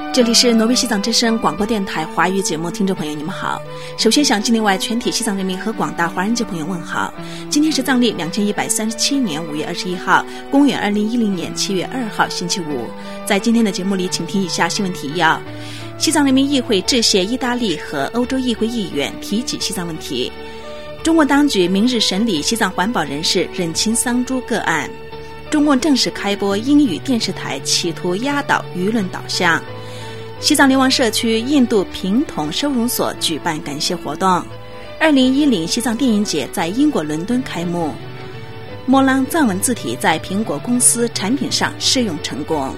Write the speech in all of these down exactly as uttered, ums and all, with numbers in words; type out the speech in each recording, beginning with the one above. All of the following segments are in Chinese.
这里是挪威西藏之声广播电台华语节目，听众朋友你们好。首先向境内外全体西藏人民和广大华人界朋友问好。今天是藏历两千一百三十七年五月二十一号，公元二零一零年七月二号星期五。在今天的节目里，请听以下新闻提要：西藏人民议会致谢意大利和欧洲议会议员，提及西藏问题；中国当局明日审理西藏环保人士忍清桑珠个案；中共正式开播英语电视台，企图压倒舆论导向；西藏流亡社区印度贫童收容所举办感谢活动；二零一零西藏电影节在英国伦敦开幕；莫朗藏文字体在苹果公司产品上试用成功。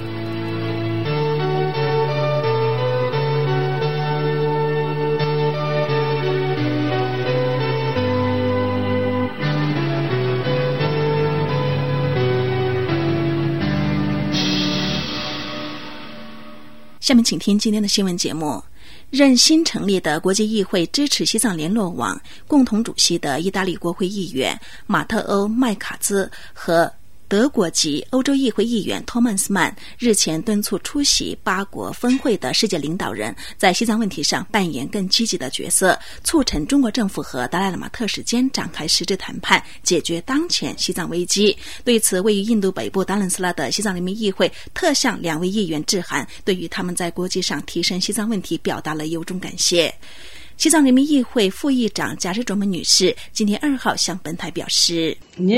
下面请听今天的新闻节目。任新成立的国际议会支持西藏联络网共同主席的意大利国会议员马特欧·麦卡兹和德国籍欧洲议会议员托曼斯曼日前敦促出席八国峰会的世界领导人在西藏问题上扮演更积极的角色，促成中国政府和达赖喇嘛特使间展开实质谈判，解决当前西藏危机。对此，位于印度北部达兰斯拉的西藏人民议会特向两位议员致函，对于他们在国际上提升西藏问题表达了由衷感谢。西藏人民议会副议长贾日卓门女士今天二号向本台表示，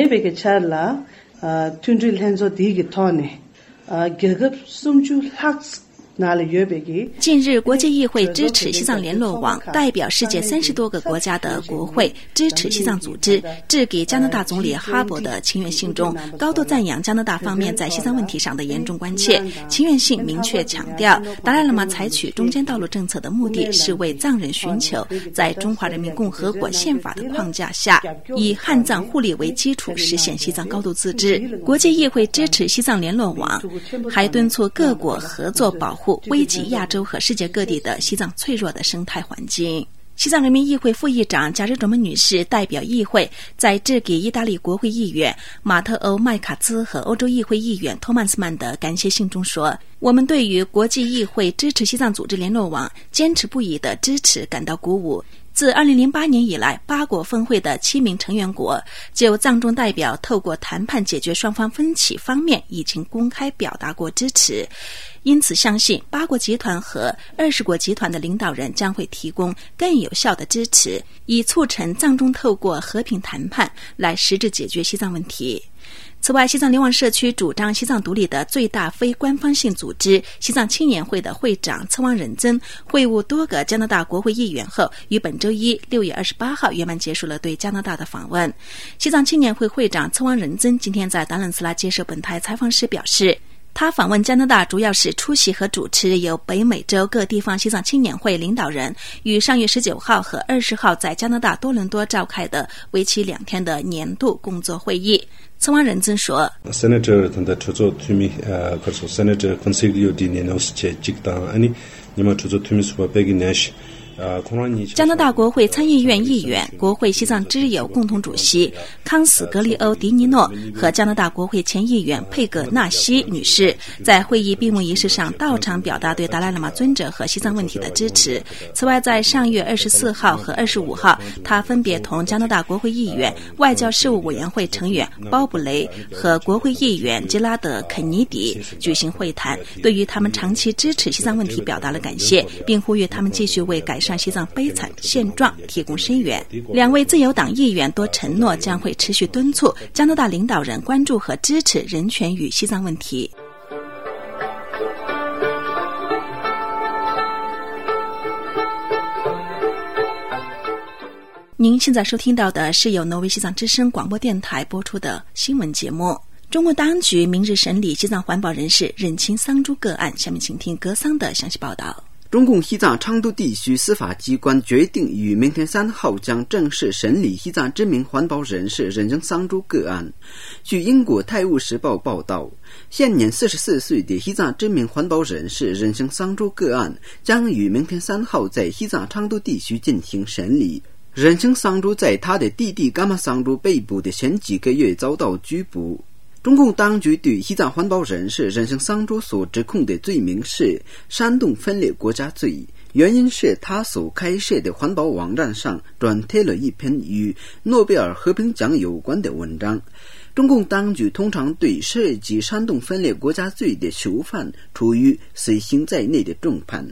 Uh, tunjil henzo digi tone uh, gilgab sumju haks 近日，国际议会支持西藏联络网代表世界三十多个国家的国会支持西藏组织致给加拿大总理哈珀的请愿信中，高度赞扬加拿大方面在西藏问题上的严重关切。请愿信明确强调，达赖喇嘛采取中间道路政策的目的是为藏人寻求在中华人民共和国宪法的框架下，以汉藏互利为基础实现西藏高度自治。国际议会支持西藏联络网还敦促各国合作保护危及亚洲和世界各地的西藏脆弱的生态环境。西藏人民议会副议长贾日卓门女士代表议会在致给意大利国会议员马特欧·麦卡兹和欧洲议会议员托曼斯曼的感谢信中说，我们对于国际议会支持西藏组织联络网坚持不移的支持感到鼓舞。自二零零八年以来，八国峰会的七名成员国就藏中代表透过谈判解决双方分歧方面已经公开表达过支持，因此相信八国集团和二十国集团的领导人将会提供更有效的支持，以促成藏中透过和平谈判来实质解决西藏问题。此外，西藏流亡社区主张西藏独立的最大非官方性组织西藏青年会的会长策汪仁增会晤多个加拿大国会议员后，于本周一六月二十八号圆满结束了对加拿大的访问。西藏青年会会长策汪仁增今天在达兰斯拉接受本台采访时表示，他访问加拿大主要是出席和主持由北美洲各地方西藏青年会领导人于上月十九号和二十号在加拿大多伦多召开的为期两天的年度工作会议。策汪仁增说， Senator tanda chozo tumi karso Senator Consiglio di Nenosce jikta ani nima chozo tumi suba begi nash 加拿大国会参议院议员、国会西藏之友共同主席康斯格利欧·迪尼诺和加拿大国会前议员佩格纳西女士在会议闭幕仪式上到场表达对达赖喇嘛尊者和西藏问题的支持。此外，在上月二十四号和二十五号，他分别同加拿大国会议员、外交事务委员会成员鲍布雷和国会议员吉拉德·肯尼迪举行会谈，对于他们长期支持西藏问题表达了感谢，并呼吁他们继续为改善上西藏悲惨现状提供声援。两位自由党议员多承诺将会持续敦促加拿大领导人关注和支持人权与西藏问题。您现在收听到的是由挪威西藏之声广播电台播出的新闻节目。中国当局明日审理西藏环保人士忍清桑珠个案，下面请听格桑的详细报道。 中共西藏昌都地区司法机关决定于明天三号将正式审理西藏知名环保人士忍清桑珠个案。据英国《泰晤士报》报道，现年四十四岁的西藏知名环保人士忍清桑珠个案将于明天三号在西藏昌都地区进行审理。忍清桑珠在他的弟弟伽玛桑珠被捕的前几个月遭到拘捕。 中共当局对西藏环保人士人生桑珠所指控的罪名是煽动分裂国家罪，原因是他所开设的环保网站上转贴了一篇与诺贝尔和平奖有关的文章。中共当局通常对涉及煽动分裂国家罪的囚犯处于死刑在内的重判。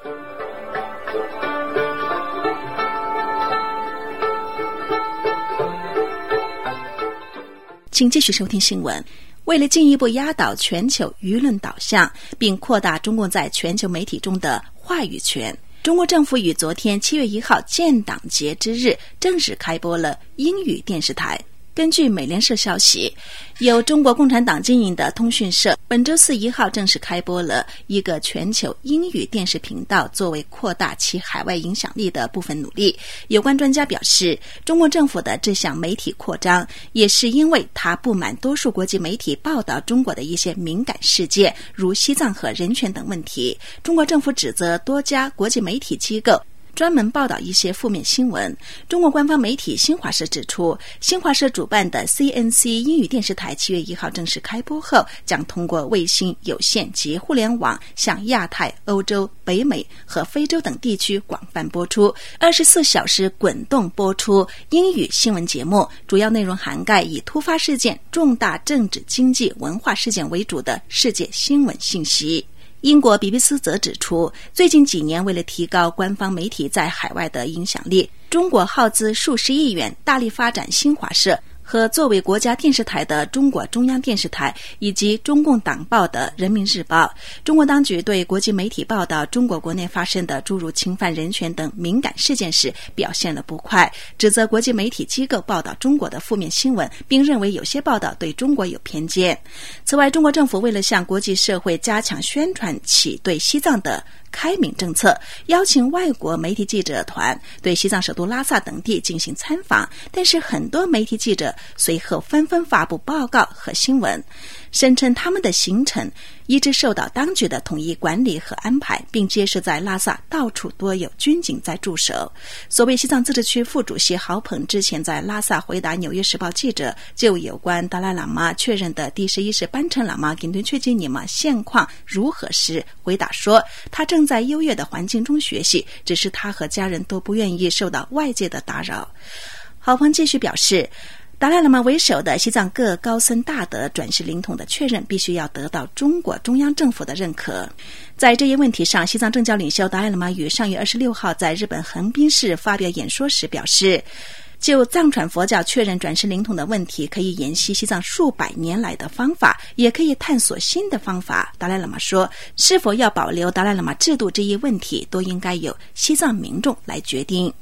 请继续收听新闻。为了进一步压倒全球舆论导向，并扩大中共在全球媒体中的话语权，中国政府于昨天七月一号建党节之日正式开播了英语电视台。根据美联社消息，由中国共产党经营的通讯社本周四一号正式开播了一个全球英语电视频道，作为扩大其海外影响力的部分努力。有关专家表示，中国政府的这项媒体扩张也是因为他不满多数国际媒体报道中国的一些敏感事件，如西藏和人权等问题。中国政府指责多家国际媒体机构专门报道一些负面新闻。中国官方媒体新华社指出，新华社主办的 C N C 英语电视台七月一号正式开播后，将通过卫星、有线及互联网向亚太、欧洲、北美和非洲等地区广泛播出，二十四小时滚动播出英语新闻节目，主要内容涵盖以突发事件、重大政治、经济、文化事件为主的世界新闻信息。英国 B B C 则指出，最近几年为了提高官方媒体在海外的影响力，中国耗资数十亿元大力发展新华社和作为国家电视台的中国中央电视台，以及中共党报的人民日报。中国当局对国际媒体报道中国国内发生的诸如侵犯人权等敏感事件时表现了不快，指责国际媒体机构报道中国的负面新闻，并认为有些报道对中国有偏见。此外，中国政府为了向国际社会加强宣传其对西藏的开明政策，邀请外国媒体记者团对西藏首都拉萨等地进行参访，但是很多媒体记者随后纷纷发布报告和新闻，声称他们的行程一直受到当局的统一管理和安排，并揭示在拉萨到处都有军警在驻守。所谓西藏自治区副主席郝鹏之前在拉萨回答纽约时报记者就有关达赖喇嘛确认的第十一世班禅喇嘛跟对确定你们现况如何时，回答说他正在优越的环境中学习，只是他和家人都不愿意受到外界的打扰。郝鹏继续表示，达赖喇嘛为首的西藏各高僧大德转世灵统的确认必须要得到中国中央政府的认可。在这一问题上，西藏政教领袖达赖喇嘛于上月二十六号在日本横滨市发表演说时表示，就藏传佛教确认转世灵统的问题，可以沿袭西藏数百年来的方法，也可以探索新的方法。达赖喇嘛说，是否要保留达赖喇嘛制度这一问题，都应该由西藏民众来决定。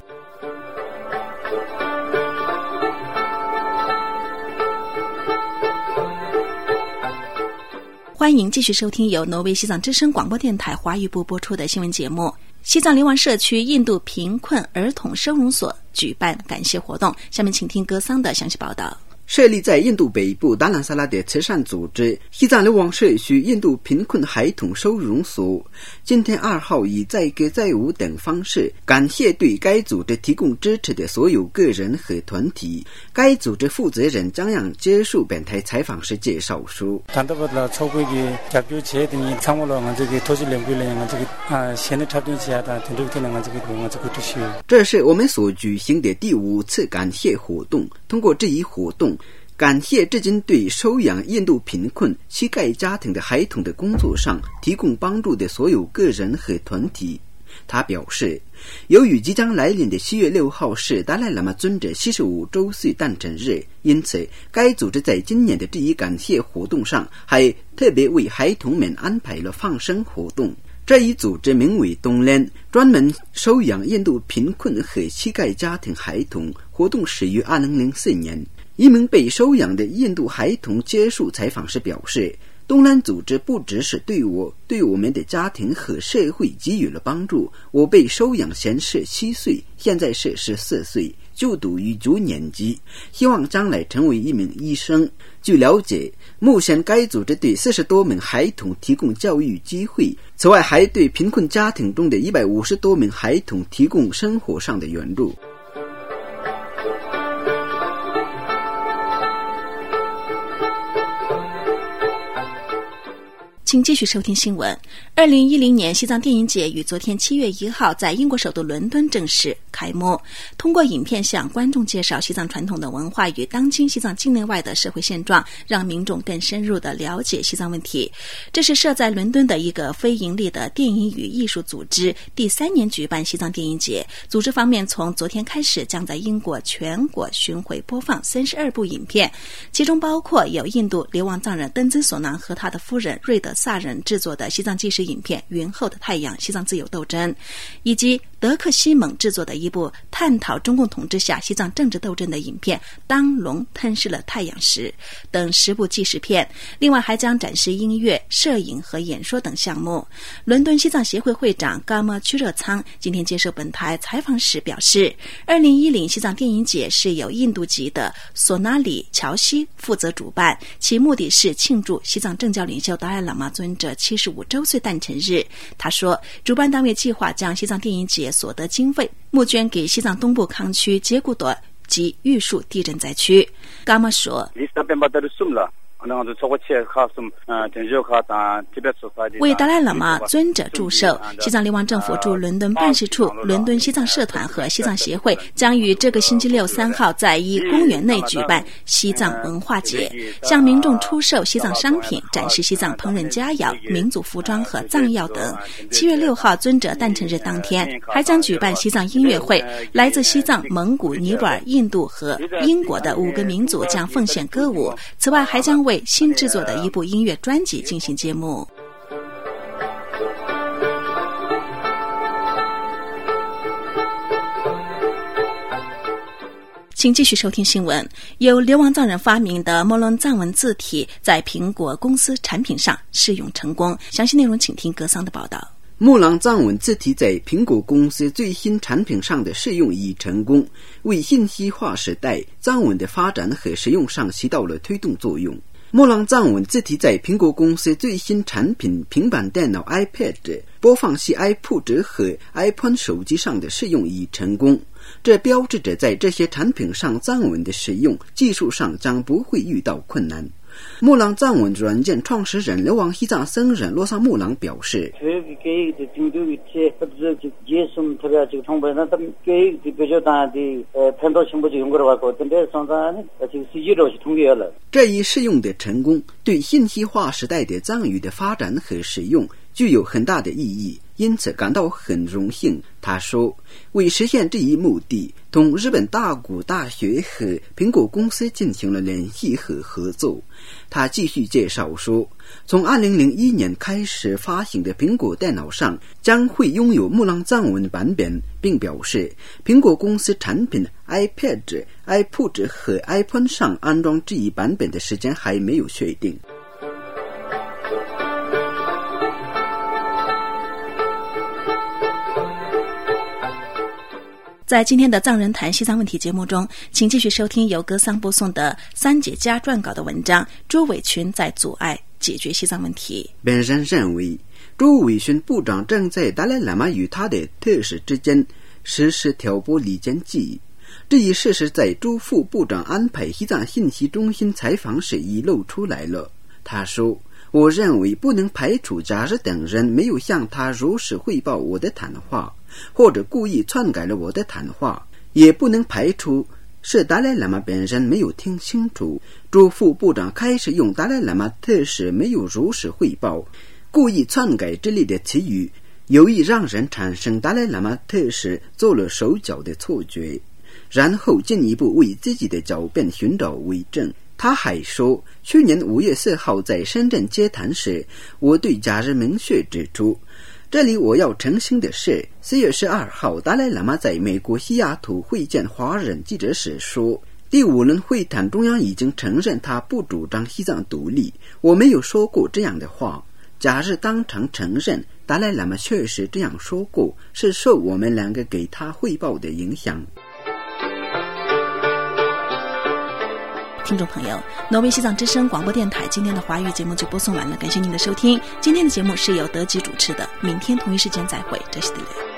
欢迎继续收听由挪威西藏之声广播电台华语部播出的新闻节目。西藏流亡社区印度贫困儿童收容所举办感谢活动，下面请听格桑的详细报道。 设立在印度北部达兰萨拉的慈善组织西藏流亡社区印度贫困孩童收容所今天二号以载歌载舞等方式感谢对该组织提供支持的所有个人和团体。该组织负责人张扬接受本台采访时介绍说，这是我们所举行的第五次感谢活动，通过这一活动感谢至今对收养印度贫困乞丐家庭的孩童的工作上提供帮助的所有个人和团体。他表示，由于即将来临的七月六号是达赖喇嘛尊者七十五周岁诞辰日，因此该组织在今年的这一感谢活动上还特别为孩童们安排了放生活动。这一组织名为东联，专门收养印度贫困和乞丐家庭孩童，活动始于二零零四年。一名被收养的印度孩童接受采访时表示，东兰组织不只是对我对我们的家庭和社会给予了帮助。我被收养前是七岁，现在是十四岁，就读于九年级，希望将来成为一名医生。据了解，目前该组织对四十多名孩童提供教育机会，此外还对贫困家庭中的一百五十多名孩童提供生活上的援助。 请继续收听新闻。二零一零年西藏电影节于昨天七月一号在英国首都伦敦正式开幕，通过影片向观众介绍西藏传统的文化与当今西藏境内外的社会现状，让民众更深入地了解西藏问题。这是设在伦敦的一个非盈利的电影与艺术组织第三年举办西藏电影节。组织方面从昨天开始将在英国全国巡回播放三十二部影片，其中包括有印度流亡藏人登兹索囊和他的夫人瑞德萨人制作的西藏纪实影片《云后的太阳：西藏自由斗争》，以及德克西蒙制作的一部探讨中共统治下西藏政治斗争的影片《当龙吞噬了太阳时》等十部纪实片。另外还将展示音乐、摄影和演说等项目。伦敦西藏协会会长嘎莫屈热仓今天接受本台采访时表示，二零一零西藏电影节是由印度籍的索纳里乔西负责主办，其目的是庆祝西藏政教领袖达赖喇嘛尊者七十五周岁诞辰日。他说，主办单位计划将西藏电影节所得经费募捐给西藏东部康区杰古朵及玉树地震灾区。嘎莫说，为达赖喇嘛尊者祝寿，西藏流亡政府驻伦敦办事处、伦敦西藏社团和西藏协会将于这个星期六三号在一公园内举办西藏文化节，向民众出售西藏商品，展示西藏烹饪佳肴、民族服装和藏药等。七月六号尊者诞辰日当天，还将举办西藏音乐会，来自西藏、蒙古、尼泊尔、印度和英国的五个民族将奉献歌舞。此外，还将为新制作的一部音乐专辑进行节目。请继续收听新闻。由流亡藏人发明的莫伦藏文字体在苹果公司产品上试用成功。详细内容请听格桑的报道。 莫朗藏文字体在苹果公司最新产品上的试用已成功，为信息化时代藏文的发展和使用上起到了推动作用。莫朗藏文字体在苹果公司最新产品平板电脑 iPad、播放器 iPod 和 iPhone 手机上的试用已成功，这标志着在这些产品上藏文的使用技术上将不会遇到困难。莫朗藏文软件创始人流亡西藏僧人洛萨木朗表示，这一试用的成功对信息化时代的藏语的发展和使用具有很大的意义，因此感到很荣幸。他说，为实现这一目的，同日本大谷大学和苹果公司进行了联系和合作。他继续介绍说，从二零零一年开始发行的苹果电脑上将会拥有莫朗藏文版本，并表示苹果公司产品 iPad、iPod 和 iPhone 上安装这一版本的时间还没有确定。 在今天的藏人谈西藏问题节目中，请继续收听由格桑播送的三姐家撰稿的文章《朱伟群在阻碍解决西藏问题》。 本人认为，朱伟群部长正在达赖喇嘛与他的特使之间实施挑拨离间计。这一事实在朱副部长安排西藏信息中心采访时已露出来了。他说，我认为不能排除贾日等人没有向他如实汇报我的谈话，或者故意篡改了我的谈话，也不能排除是达赖喇嘛本人没有听清楚。朱副部长开始用达赖喇嘛特使没有如实汇报、故意篡改之类的词语，有意让人产生达赖喇嘛特使做了手脚的错觉，然后进一步为自己的狡辩寻找为证。他还说，去年五月四号在深圳接谈时，我对贾日明确指出，这里我要澄清的是，四月十二号达赖喇嘛在美国西雅图会见华人记者时说，第五轮会谈中央已经承认他不主张西藏独立，我没有说过这样的话。贾日当场承认达赖喇嘛确实这样说过，是受我们两个给他汇报的影响。 听众朋友，挪威西藏之声广播电台今天的华语节目就播送完了，感谢您的收听。今天的节目是由德吉主持的，明天同一时间再会，这是的。